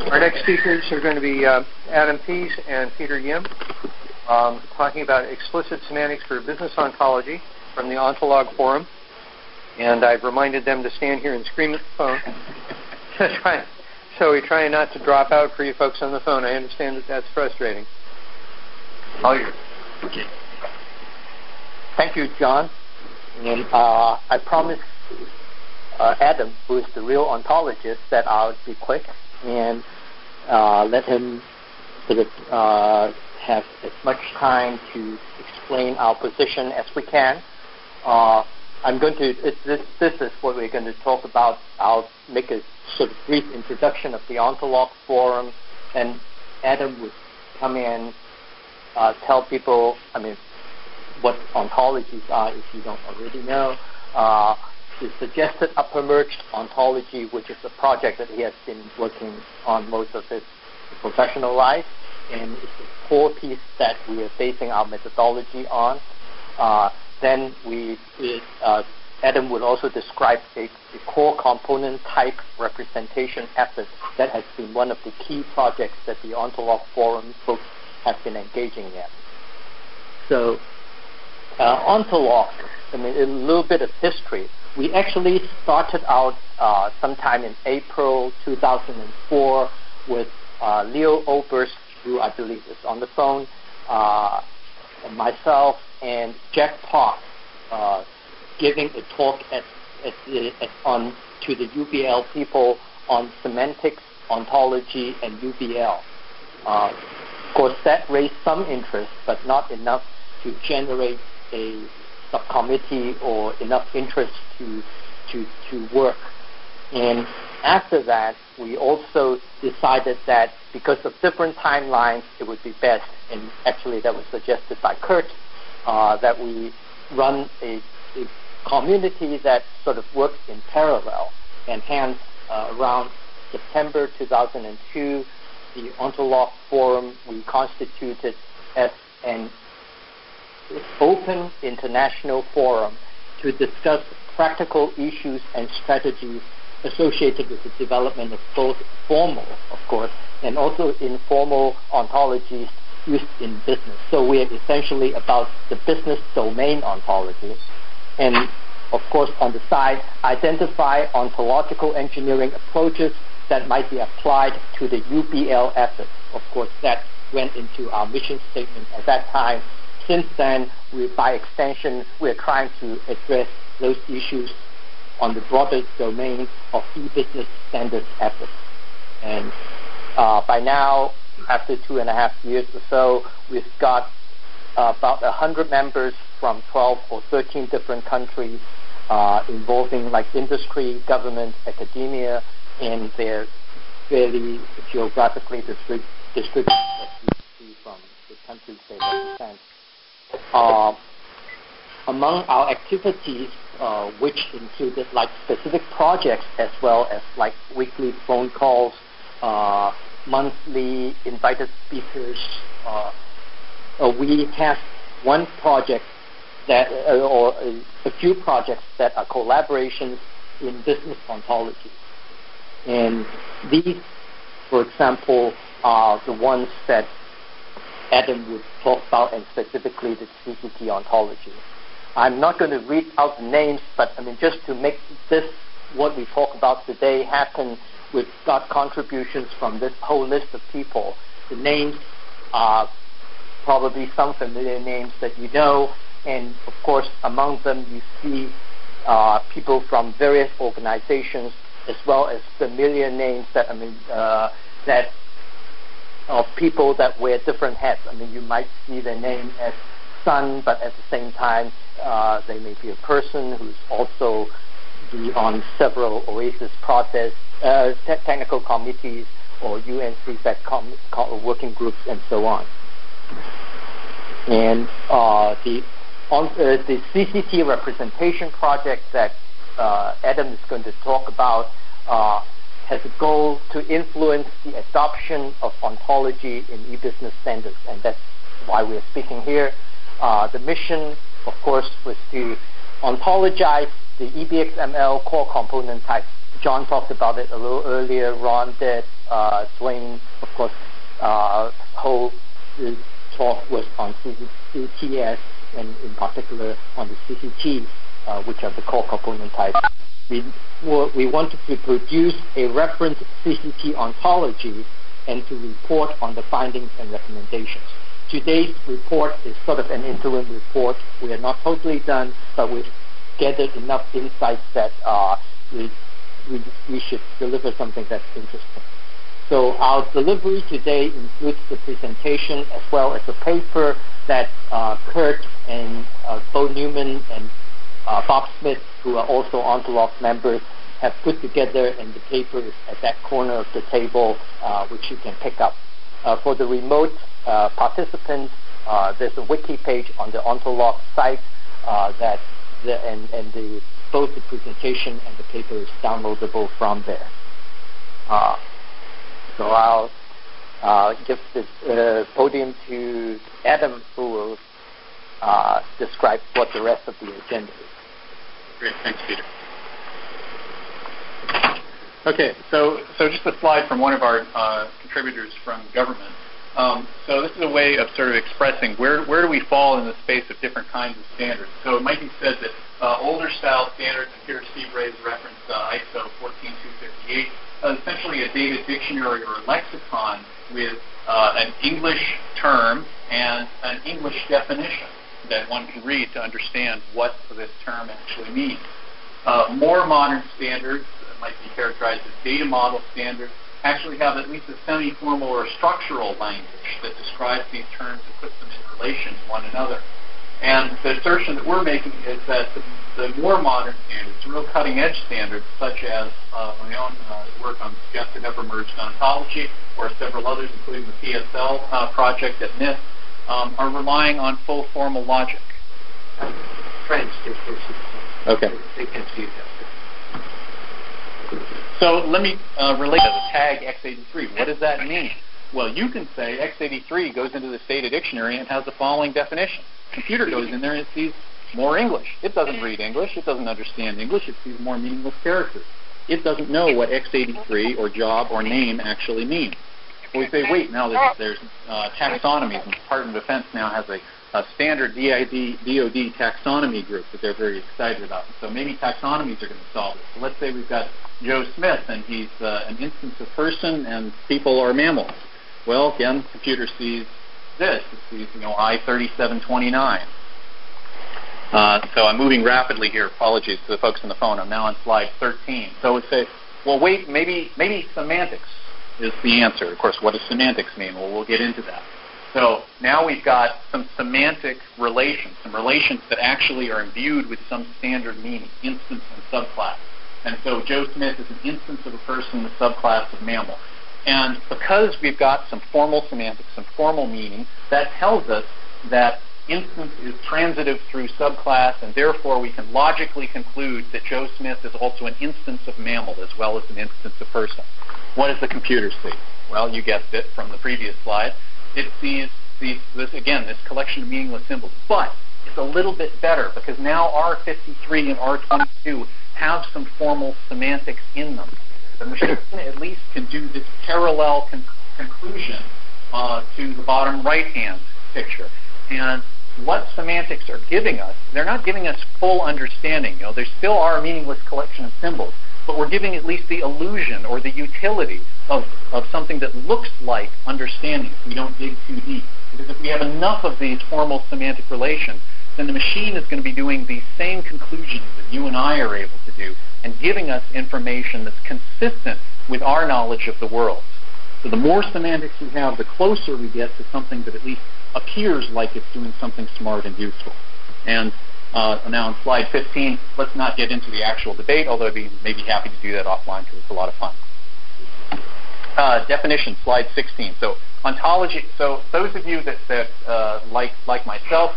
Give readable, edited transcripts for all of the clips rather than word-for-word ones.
Our next speakers are going to be Adam Pease and Peter Yim, talking about explicit semantics for business ontology from the Ontolog Forum. And I've reminded them to stand here and scream at the phone. So we're trying not to drop out for you folks on the phone. I understand that that's frustrating. All yours. Okay. Thank you, John. And I promised Adam, who is the real ontologist, that I'll be quick and let him sort of have as much time to explain our position as we can. I'm going to, this is what we're going to talk about. I'll make a sort of brief introduction of the Ontolog Forum, and Adam would come in, tell people, what ontologies are if you don't already know. The suggested upper merged ontology, which is a project that he has been working on most of his professional life, and it's a core piece that we are basing our methodology on. Then Adam would also describe a core component type representation effort that has been one of the key projects that the Ontolog Forum folks have been engaging in. So, Ontolog, a little bit of history. We actually started out sometime in April 2004 with Leo Oberst, who I believe is on the phone, and myself and Jack Park giving a talk to the UBL people on semantics, ontology, and UBL. Of course, that raised some interest, but not enough to generate a subcommittee or enough interest to work. And after that, we also decided that because of different timelines, it would be best, and actually that was suggested by Kurt, that we run a community that sort of works in parallel. And hence, around September 2002, the Ontolog Forum we constituted as an open international forum to discuss practical issues and strategies associated with the development of both formal, of course, and also informal ontologies used in business. So we are essentially about the business domain ontology. And, of course, on the side, identify ontological engineering approaches that might be applied to the UBL efforts. Of course, that went into our mission statement at that time. Since then, by extension, we're trying to address those issues on the broader domain of e-business standards efforts. And by now, after 2.5 years or so, we've got about 100 members from 12 or 13 different countries involving like industry, government, academia, and they're fairly geographically distributed as you see from the countries they represent. Among our activities, which included like specific projects as well as like weekly phone calls, monthly invited speakers, we have one project that, or a few projects that are collaborations in business ontology. And these, for example, are the ones that Adam would talk about, and specifically the CCT ontology. I'm not going to read out the names, but just to make this, what we talk about today, happen, we've got contributions from this whole list of people. The names are probably some familiar names that you know, and of course among them you see people from various organizations as well as familiar names that that of people that wear different hats. You might see their name as Sun, but at the same time they may be a person who's also on several OASIS process technical committees or UNCFAC working groups and so on. And the CCT representation project that Adam is going to talk about has a goal to influence the adoption of ontology in e-business standards, and that's why we're speaking here. The mission, of course, was to ontologize the EBXML core component types. John talked about it a little earlier, Ron did, Dwayne, of course, whole talk was on CTS and in particular on the CCTs, which are the core component types. We wanted to produce a reference CCT ontology and to report on the findings and recommendations. Today's report is sort of an interim report. We are not totally done, but we've gathered enough insights that we should deliver something that's interesting. So our delivery today includes the presentation as well as a paper that Kurt and Bo Newman and Bob Smith, who are also Ontolog members, have put together, and the paper is at that corner of the table, which you can pick up. For the remote participants, there's a wiki page on the Ontolog site both the presentation and the paper is downloadable from there. So I'll give the podium to Adam, who will describe what the rest of the agenda is. Great, thanks, Peter. Okay, so just a slide from one of our contributors from government. So this is a way of sort of expressing where do we fall in the space of different kinds of standards. So it might be said that older style standards, and here Steve Ray's referenced ISO 14258, essentially a data dictionary or a lexicon with an English term and an English definition that one can read to understand what this term actually means. More modern standards, might be characterized as data model standards, actually have at least a semi-formal or structural language that describes these terms and puts them in relation to one another. And the assertion that we're making is that the more modern standards, real cutting-edge standards, such as my own work on suggested ever-merged ontology, or several others, including the PSL project at NIST, are relying on full formal logic. Friends, okay. They can see that. So let me relate to the tag x83. What does that mean? Well, you can say x83 goes into this data dictionary and has the following definition. Computer goes in there and it sees more English. It doesn't read English. It doesn't understand English. It sees more meaningless characters. It doesn't know what x83 or job or name actually means. Well, we say, wait, now there's taxonomies, and the Department of Defense now has a standard DoD taxonomy group that they're very excited about. So maybe taxonomies are going to solve it. So let's say we've got Joe Smith, and he's an instance of person, and people are mammals. Well, again, the computer sees this. It sees, I-3729. So I'm moving rapidly here. Apologies to the folks on the phone. I'm now on slide 13. So we say, well, wait, maybe semantics is the answer. Of course, what does semantics mean? Well, we'll get into that. So now we've got some semantic relations, some relations that actually are imbued with some standard meaning, instance and subclass. And so Joe Smith is an instance of a person, the subclass of mammal. And because we've got some formal semantics, some formal meaning, that tells us that instance is transitive through subclass, and therefore we can logically conclude that Joe Smith is also an instance of mammal as well as an instance of person. What does the computer see? Well, you guessed it from the previous slide. It sees this collection of meaningless symbols. But it's a little bit better because now R53 and R22 have some formal semantics in them. The machine at least can do this parallel conclusion to the bottom right-hand picture. And what semantics are giving us, they're not giving us full understanding. There still are a meaningless collection of symbols, but we're giving at least the illusion or the utility of something that looks like understanding if we don't dig too deep. Because if we have enough of these formal semantic relations, then the machine is going to be doing these same conclusions that you and I are able to do and giving us information that's consistent with our knowledge of the world. So the more semantics we have, the closer we get to something that at least appears like it's doing something smart and useful. And now on slide 15, let's not get into the actual debate, although I'd be maybe happy to do that offline because it's a lot of fun. Definition, slide 16. So ontology. So those of you that like myself,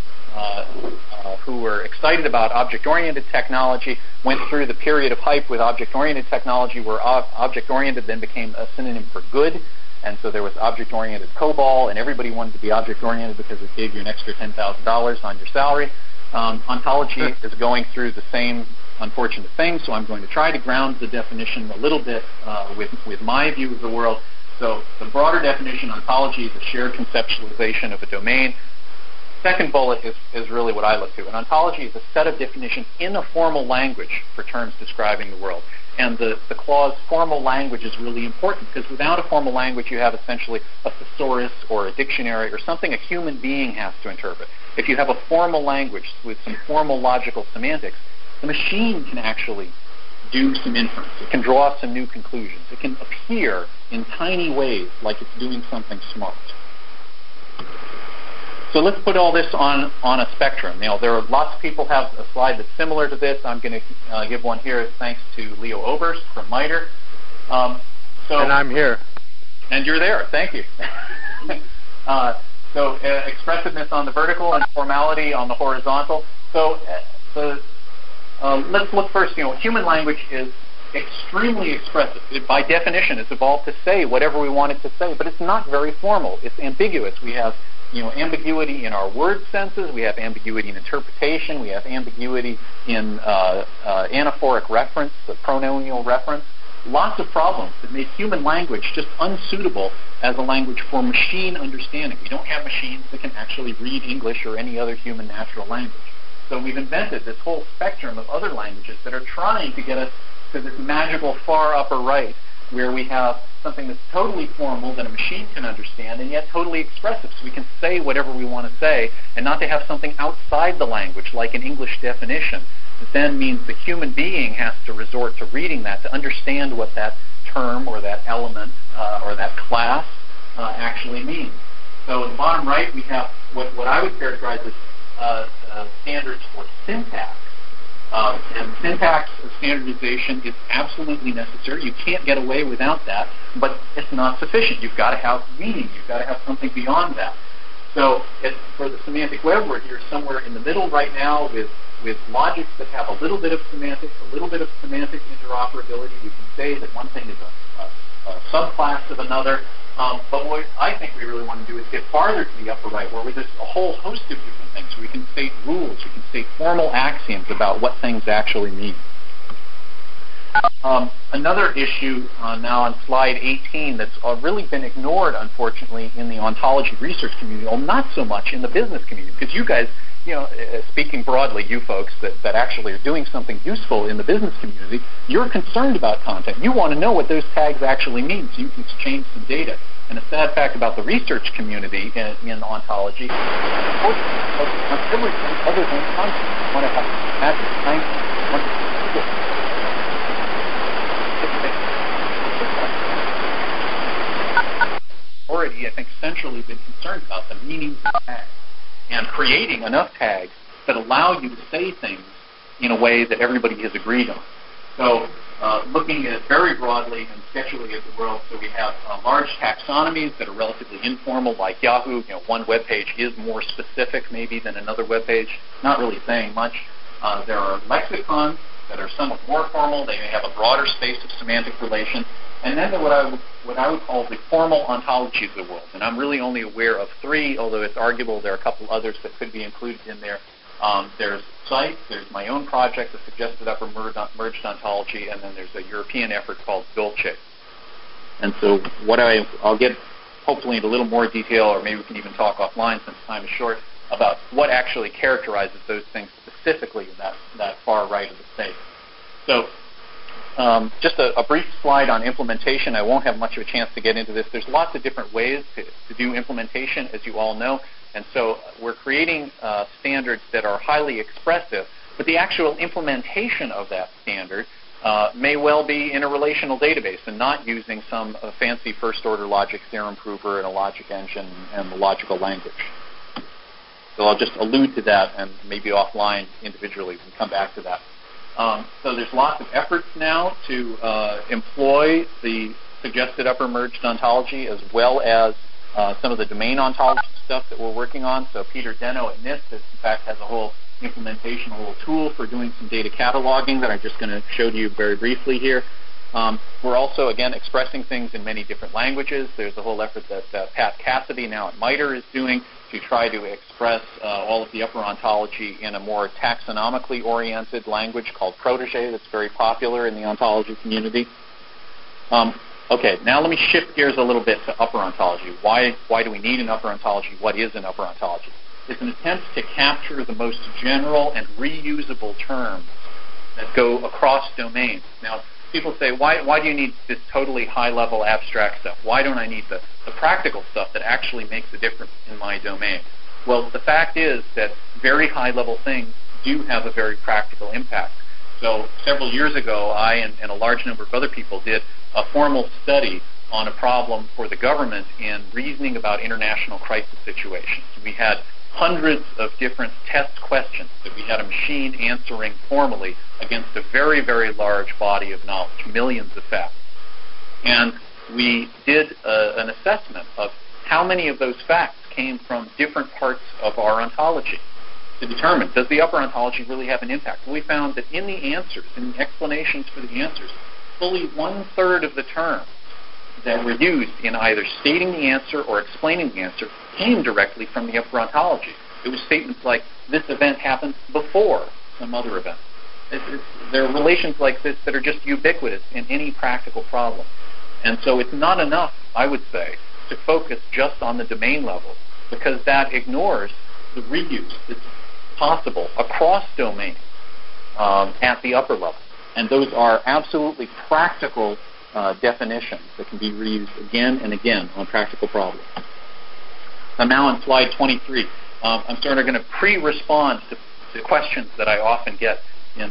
who were excited about object-oriented technology, went through the period of hype with object-oriented technology where object-oriented then became a synonym for good. And so there was object-oriented COBOL, and everybody wanted to be object-oriented because it gave you an extra $10,000 on your salary. Ontology is going through the same unfortunate thing, so I'm going to try to ground the definition a little bit with my view of the world. So the broader definition, ontology is a shared conceptualization of a domain. Second bullet is really what I look to. An ontology is a set of definitions in a formal language for terms describing the world. And the clause formal language is really important because without a formal language, you have essentially a thesaurus or a dictionary or something a human being has to interpret. If you have a formal language with some formal logical semantics, the machine can actually do some inference. It can draw some new conclusions. It can appear in tiny ways like it's doing something smart. So let's put all this on a spectrum. Now, there are lots of people have a slide that's similar to this. I'm going to give one here thanks to Leo Oberst from MITRE. And I'm here. And you're there. Thank you. So expressiveness on the vertical and formality on the horizontal. So let's look first. Human language is extremely expressive. By definition, it's evolved to say whatever we want it to say, but it's not very formal. It's ambiguous. We have ambiguity in our word senses. We have ambiguity in interpretation. We have ambiguity in anaphoric reference, the pronominal reference. Lots of problems that make human language just unsuitable as a language for machine understanding. We don't have machines that can actually read English or any other human natural language. So we've invented this whole spectrum of other languages that are trying to get us to this magical far upper right where we have something that's totally formal that a machine can understand and yet totally expressive, so we can say whatever we want to say and not to have something outside the language like an English definition. That then means the human being has to resort to reading that to understand what that term or that element or that class actually means. So in the bottom right we have what I would characterize as standards for syntax. And syntax standardization is absolutely necessary. You can't get away without that, but it's not sufficient. You've got to have meaning. You've got to have something beyond that. So for the semantic web, we're here somewhere in the middle right now with logics that have a little bit of semantics, a little bit of semantic interoperability. We can say that one thing is a subclass of another. But what I think we really want to do is get farther to the upper right, where there's a whole host of different things. We can state rules. We can state formal axioms about what things actually mean. Another issue now on slide 18 that's really been ignored, unfortunately, in the ontology research community, well, not so much in the business community, because you guys, speaking broadly, you folks that actually are doing something useful in the business community, you're concerned about content. You want to know what those tags actually mean so you can exchange some data. And a sad fact about the research community in ontology, on everything other than content. You want to have magic science. Already, I think, centrally been concerned about the meanings of tags and creating enough tags that allow you to say things in a way that everybody has agreed on. So looking at it very broadly and sketchily at the world, so we have large taxonomies that are relatively informal, like Yahoo. One web page is more specific maybe than another web page, not really saying much. There are lexicons that are somewhat more formal. They may have a broader space of semantic relation. And then what I would call the formal ontologies of the world. And I'm really only aware of 3, although it's arguable there are a couple others that could be included in there. There's CITE, there's my own project, the Suggested Upper Merged Ontology, and then there's a European effort called Dulce. And so I'll get hopefully into a little more detail, or maybe we can even talk offline since time is short, about what actually characterizes those things specifically in that far right of the space. So just a brief slide on implementation. I won't have much of a chance to get into this. There's lots of different ways to do implementation, as you all know. And so we're creating standards that are highly expressive, but the actual implementation of that standard may well be in a relational database and not using some fancy first-order logic theorem prover and a logic engine and the logical language. So I'll just allude to that, and maybe offline individually we can come back to that. So there's lots of efforts now to employ the Suggested Upper Merged Ontology as well as some of the domain ontology stuff that we're working on. So Peter Deno at NIST, in fact, has a whole implementation, a whole tool for doing some data cataloging that I'm just going to show to you very briefly here. We're also, again, expressing things in many different languages. There's a whole effort that Pat Cassidy now at MITRE is doing to try to express all of the upper ontology in a more taxonomically oriented language called Protege that's very popular in the ontology community. Okay, now let me shift gears a little bit to upper ontology. Why do we need an upper ontology? What is an upper ontology? It's an attempt to capture the most general and reusable terms that go across domains. Now, people say, why do you need this totally high-level abstract stuff? Why don't I need the practical stuff that actually makes a difference in my domain? Well, the fact is that very high-level things do have a very practical impact. So several years ago, I and a large number of other people did a formal study on a problem for the government in reasoning about international crisis situations. We had hundreds of different test questions that we had a machine answering formally against a very, very large body of knowledge, millions of facts. And we did an assessment of how many of those facts came from different parts of our ontology to determine, does the upper ontology really have an impact? We found that in the answers, in the explanations for the answers, fully 1/3 of the terms that were used in either stating the answer or explaining the answer came directly from the upper ontology. It was statements like, this event happened before some other event. There are relations like this that are just ubiquitous in any practical problem. And so it's not enough, I would say, to focus just on the domain level, because that ignores the reuse that's possible across domains at the upper level. And those are absolutely practical definitions that can be reused again and again on practical problems. I'm now on slide 23. I'm sort of going to pre-respond to questions that I often get in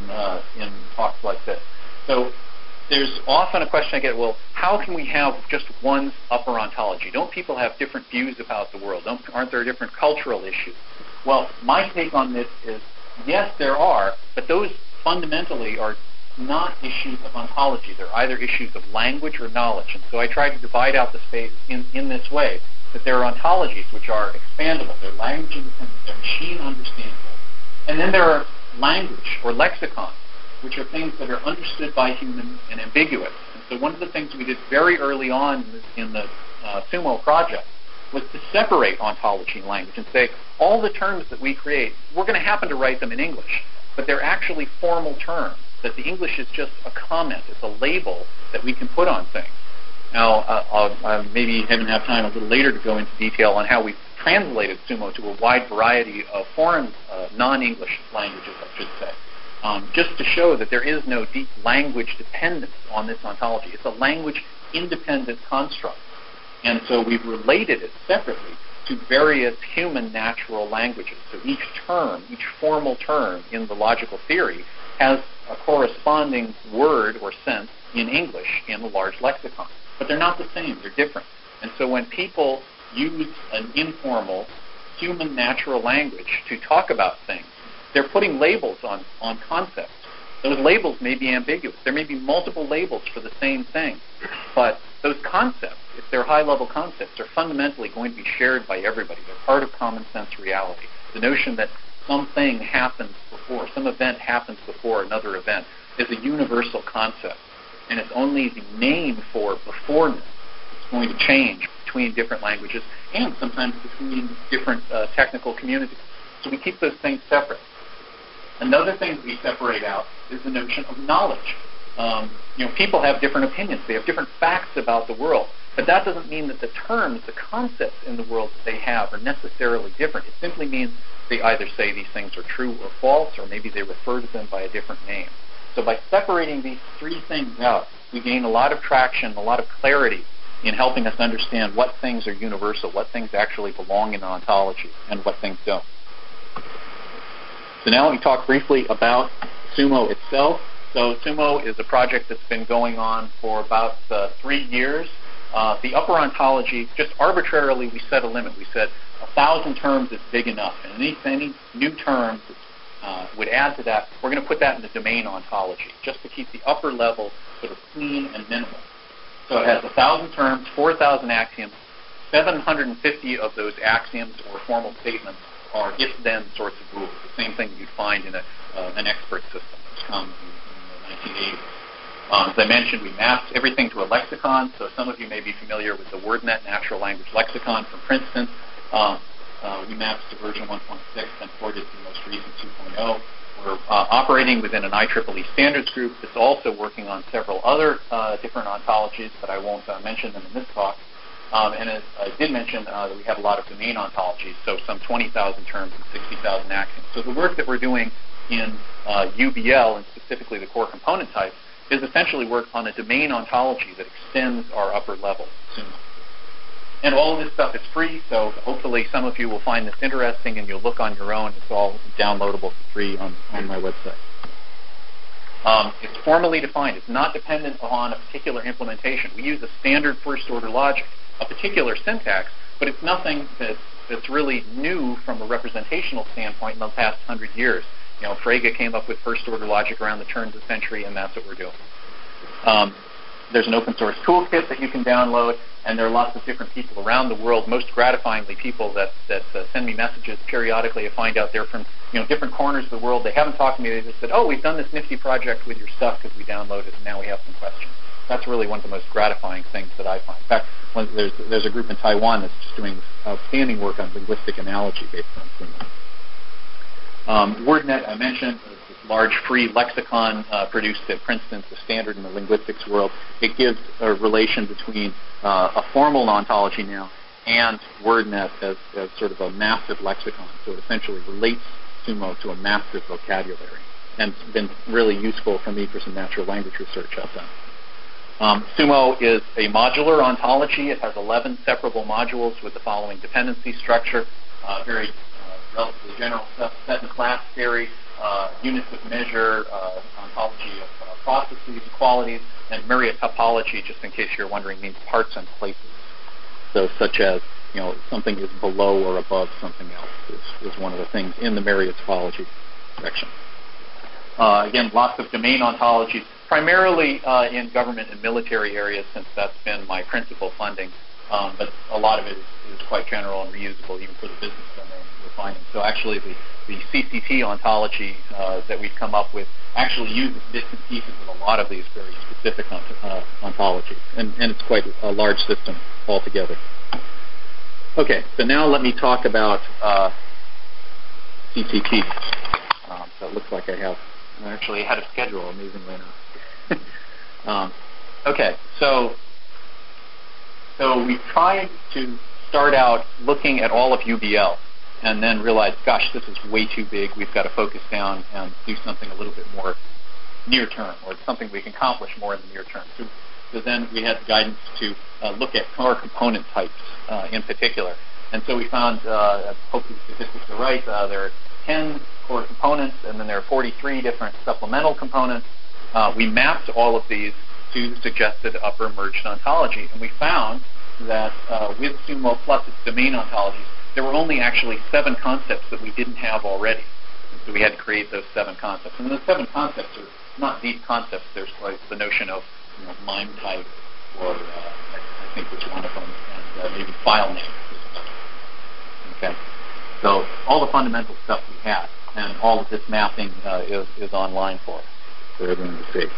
talks like this. So there's often a question I get, well, how can we have just one upper ontology? Don't people have different views about the world? Aren't there different cultural issues? Well, my take on this is, yes, there are, but those fundamentally are not issues of ontology. They're either issues of language or knowledge. And so I try to divide out the space in this way, that there are ontologies which are expandable. They're language independent. They're machine understandable. And then there are language or lexicon, which are things that are understood by humans and ambiguous. And so one of the things we did very early on in the Sumo project was to separate ontology and language and say, all the terms that we create, we're going to happen to write them in English, but they're actually formal terms, that the English is just a comment. It's a label that we can put on things. Now, I'll maybe have time a little later to go into detail on how we translated Sumo to a wide variety of foreign, non-English languages, I should say, just to show that there is no deep language dependence on this ontology. It's a language-independent construct. And so we've related it separately to various human natural languages. So each term, each formal term in the logical theory has a corresponding word or sense in English in the large lexicon. But they're not the same. They're different. And so when people use an informal human natural language to talk about things, they're putting labels on concepts. Those labels may be ambiguous. There may be multiple labels for the same thing. But those concepts, if they're high-level concepts, are fundamentally going to be shared by everybody. They're part of common sense reality. The notion that something happens before, some event happens before another event is a universal concept. And it's only the name for beforeness that's going to change between different languages and sometimes between different technical communities. So we keep those things separate. Another thing that we separate out is the notion of knowledge. People have different opinions. They have different facts about the world. But that doesn't mean that the terms, the concepts in the world that they have are necessarily different. It simply means they either say these things are true or false, or maybe they refer to them by a different name. So by separating these three things out, we gain a lot of traction, a lot of clarity in helping us understand what things are universal, what things actually belong in ontology, and what things don't. So now let me talk briefly about Sumo itself. So Sumo is a project that's been going on for about 3 years. The upper ontology, just arbitrarily, we set a limit. We said 1,000 terms is big enough, and any new terms would add to that. We're going to put that in the domain ontology, just to keep the upper level sort of clean and minimal. So it has 1,000 terms, 4,000 axioms. 750 of those axioms or formal statements are if-then sorts of rules, the same thing you'd find in an expert system, which comes in the 1980s. As I mentioned, we mapped everything to a lexicon, so some of you may be familiar with the WordNet Natural Language Lexicon from Princeton. We mapped to version 1.6 and ported to the most recent 2.0. We're operating within an IEEE standards group that's also working on several other different ontologies, but I won't mention them in this talk. And as I did mention, that we have a lot of domain ontologies, so some 20,000 terms and 60,000 axioms. So the work that we're doing in UBL, and specifically the core component type, is essentially work on a domain ontology that extends our upper level soon. And all of this stuff is free, so hopefully some of you will find this interesting and you'll look on your own. It's all downloadable for free on my website. It's formally defined. It's not dependent on a particular implementation. We use a standard first-order logic, a particular syntax, but it's nothing that's really new from a representational standpoint in the past 100 years. You know, Frege came up with first-order logic around the turn of the century, and that's what we're doing. There's an open-source toolkit that you can download, and there are lots of different people around the world, most gratifyingly people that send me messages periodically. I find out they're from different corners of the world. They haven't talked to me. They just said, oh, we've done this nifty project with your stuff because we downloaded it, and now we have some questions. That's really one of the most gratifying things that I find. In fact, there's a group in Taiwan that's just doing outstanding work on linguistic analogy based on Sumo. WordNet, I mentioned, is this large free lexicon produced at Princeton. It's a standard in the linguistics world. It gives a relation between a formal ontology now and WordNet as sort of a massive lexicon. So it essentially relates Sumo to a massive vocabulary, and it's been really useful for me for some natural language research I've done. Sumo is a modular ontology. It has 11 separable modules with the following dependency structure, very relatively general stuff, set and class theory, units of measure, ontology of processes, qualities, and myriad topology, just in case you're wondering, means parts and places. So such as, something is below or above something else is one of the things in the myriad topology section. Again, lots of domain ontologies, primarily in government and military areas, since that's been my principal funding, but a lot of it is quite general and reusable even for the business domain we're finding. So actually the CCT ontology that we've come up with actually uses bits and pieces of a lot of these very specific ontologies, and it's quite a large system altogether. Okay, so now let me talk about CCT. So it looks like I'm actually ahead of schedule, amazingly enough. Okay, so we tried to start out looking at all of UBL and then realized, gosh, this is way too big. We've got to focus down and do something a little bit more near term, or something we can accomplish more in the near term. So then we had guidance to look at core component types in particular. And so we found, hopefully the statistics are right, there are 10 core components, and then there are 43 different supplemental components. We mapped all of these to the suggested upper merged ontology, and we found that with Sumo plus its domain ontologies, there were only actually 7 concepts that we didn't have already. And so we had to create those 7 concepts. And those 7 concepts are not deep concepts. There's like the notion of MIME type, or I think was one of them, and maybe file name. Okay. So all the fundamental stuff we had, and all of this mapping is online for everyone to see.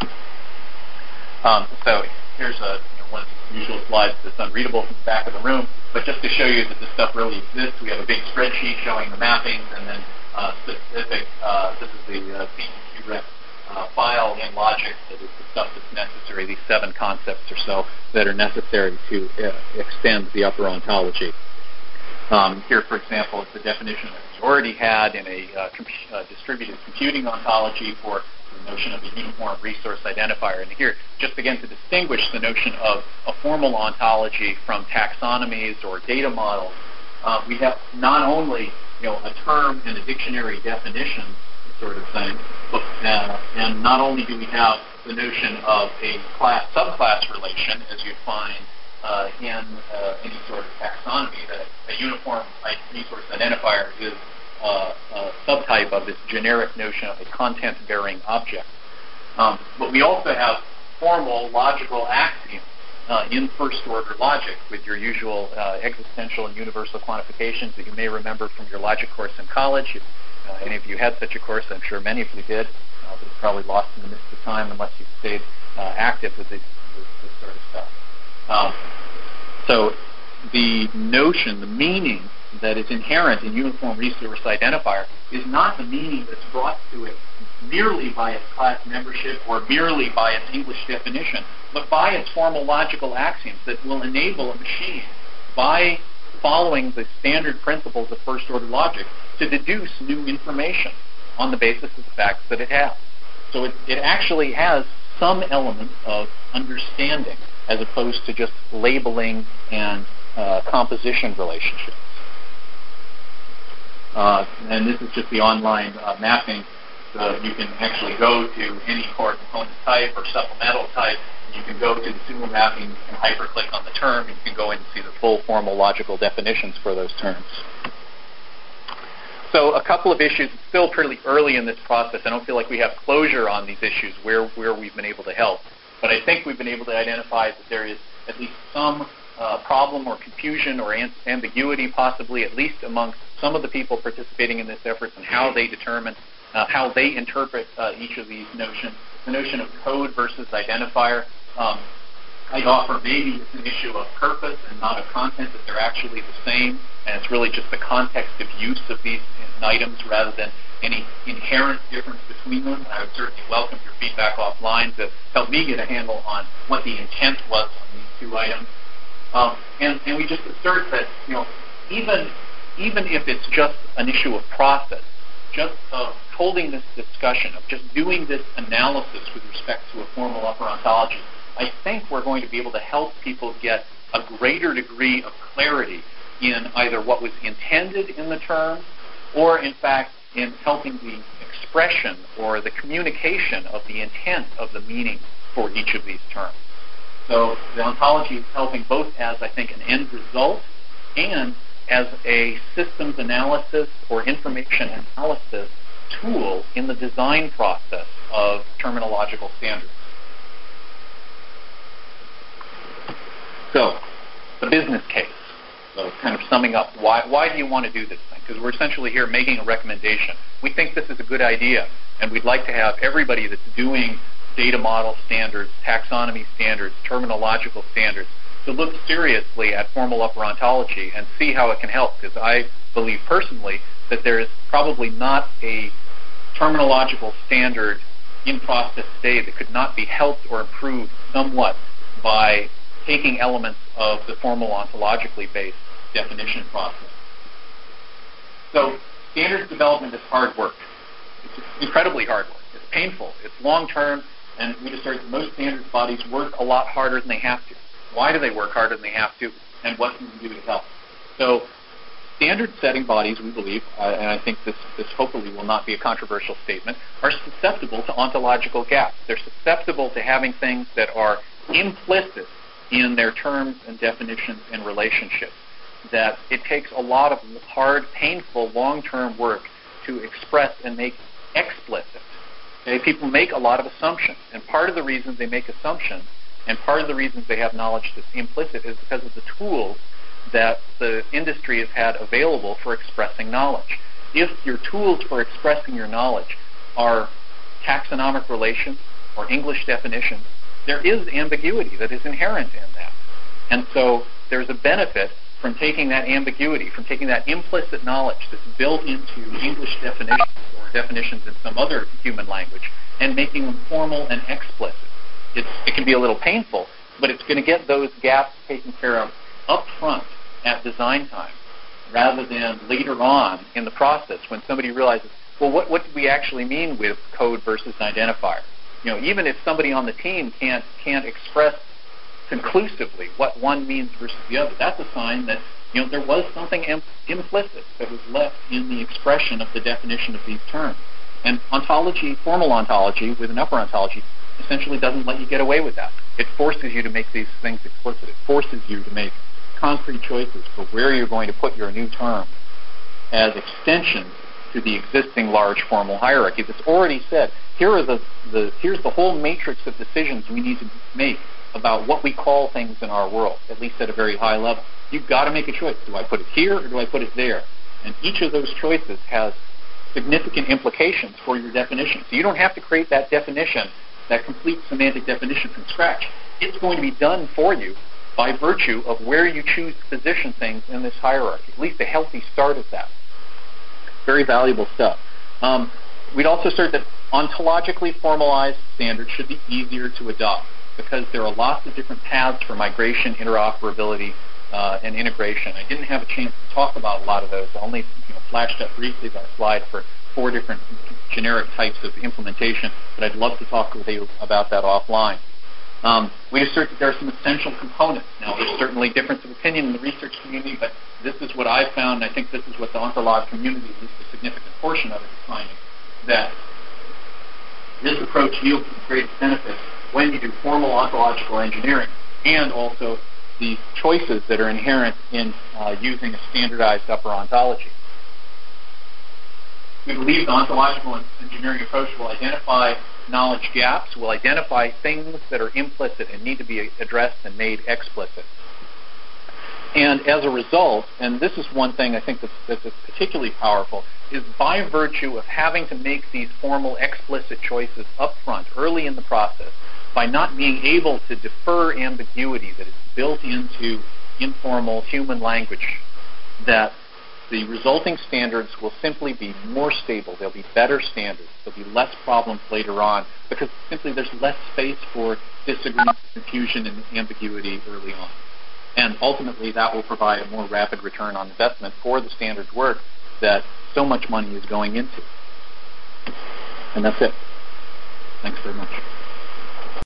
So here's one of the usual slides that's unreadable from the back of the room, but just to show you that this stuff really exists, we have a big spreadsheet showing the mappings, and then specific, this is the CQREC file in Logic that is the stuff that's necessary, these 7 concepts or so that are necessary to extend the upper ontology. Here, for example, is the definition that we already had in a distributed computing ontology for the notion of a uniform resource identifier. And here, just again to distinguish the notion of a formal ontology from taxonomies or data models, we have not only a term and a dictionary definition sort of thing, but, and not only do we have the notion of a subclass relation, as you'd find in any sort of taxonomy, that a uniform resource identifier is a subtype of this generic notion of a content-bearing object. But we also have formal logical axioms in first-order logic with your usual existential and universal quantifications that you may remember from your logic course in college. If any of you had such a course, I'm sure many of you did, but it's probably lost in the midst of time unless you've stayed active with this sort of stuff. So the notion, the meaning that is inherent in uniform resource identifier is not the meaning that's brought to it merely by its class membership or merely by its English definition, but by its formal logical axioms that will enable a machine, by following the standard principles of first-order logic, to deduce new information on the basis of the facts that it has. So it actually has some element of understanding as opposed to just labeling and composition relationships. And this is just the online mapping. You can actually go to any core component type or supplemental type. You can go to the pseudo mapping and hyperclick on the term, and you can go in and see the full formal logical definitions for those terms. So a couple of issues. It's still pretty early in this process. I don't feel like we have closure on these issues where we've been able to help. But I think we've been able to identify that there is at least some problem or confusion or ambiguity possibly, at least amongst some of the people participating in this effort, and how they determine, how they interpret each of these notions. The notion of code versus identifier, I'd offer maybe it's an issue of purpose and not of content, that they're actually the same, and it's really just the context of use of these items rather than any inherent difference between them. I would certainly welcome your feedback offline to help me get a handle on what the intent was on these two items. And we just assert that, even if it's just an issue of process, just of holding this discussion, of just doing this analysis with respect to a formal upper ontology, I think we're going to be able to help people get a greater degree of clarity in either what was intended in the term or, in fact, in helping the expression or the communication of the intent of the meaning for each of these terms. So the ontology is helping both as, I think, an end result and as a systems analysis or information analysis tool in the design process of terminological standards. So, the business case. So kind of summing up, why do you want to do this thing? Because we're essentially here making a recommendation. We think this is a good idea, and we'd like to have everybody that's doing data model standards, taxonomy standards, terminological standards, to look seriously at formal upper ontology and see how it can help. Because I believe personally that there is probably not a terminological standard in process today that could not be helped or improved somewhat by taking elements of the formal ontologically based definition process. So standards development is hard work. It's incredibly hard work. It's painful. It's long-term, and we just heard that most standards bodies work a lot harder than they have to. Why do they work harder than they have to, and what can we do to help? So standard-setting bodies, we believe, and I think this hopefully will not be a controversial statement, are susceptible to ontological gaps. They're susceptible to having things that are implicit in their terms and definitions and relationships, that it takes a lot of hard, painful, long-term work to express and make explicit. Okay? People make a lot of assumptions, and part of the reason they make assumptions and part of the reasons they have knowledge that's implicit is because of the tools that the industry has had available for expressing knowledge. If your tools for expressing your knowledge are taxonomic relations or English definitions, there is ambiguity that is inherent in that. And so there's a benefit from taking that ambiguity, from taking that implicit knowledge that's built into English definitions or definitions in some other human language and making them formal and explicit. It can be a little painful, but it's going to get those gaps taken care of up front at design time rather than later on in the process when somebody realizes, well, what do we actually mean with code versus identifier? Even if somebody on the team can't express conclusively what one means versus the other, that's a sign that there was something implicit that was left in the expression of the definition of these terms. And ontology, formal ontology with an upper ontology, essentially doesn't let you get away with that. It forces you to make these things explicit. It forces you to make concrete choices for where you're going to put your new term as extensions to the existing large formal hierarchy that's already said, here's the whole matrix of decisions we need to make about what we call things in our world, at least at a very high level. You've got to make a choice. Do I put it here or do I put it there? And each of those choices has significant implications for your definition. So you don't have to create that definition that complete semantic definition from scratch. It's going to be done for you by virtue of where you choose to position things in this hierarchy. At least a healthy start at that. Very valuable stuff. We'd also assert that ontologically formalized standards should be easier to adopt because there are lots of different paths for migration, interoperability, and integration. I didn't have a chance to talk about a lot of those. I only flashed up briefly that slide for 4 different generic types of implementation, but I'd love to talk with you about that offline. We assert that there are some essential components. Now, there's certainly difference of opinion in the research community, but this is what I've found, and I think this is what the ontolog community, at least a significant portion of it, is finding, that this approach yields the greatest benefits when you do formal ontological engineering and also the choices that are inherent in using a standardized upper ontology. We believe the ontological engineering approach will identify knowledge gaps, will identify things that are implicit and need to be addressed and made explicit. And as a result, and this is one thing I think that's particularly powerful, is by virtue of having to make these formal explicit choices up front, early in the process, by not being able to defer ambiguity that is built into informal human language, that the resulting standards will simply be more stable. They'll be better standards. There'll be less problems later on because simply there's less space for disagreement, confusion, and ambiguity early on. And ultimately, that will provide a more rapid return on investment for the standards work that so much money is going into. And that's it. Thanks very much.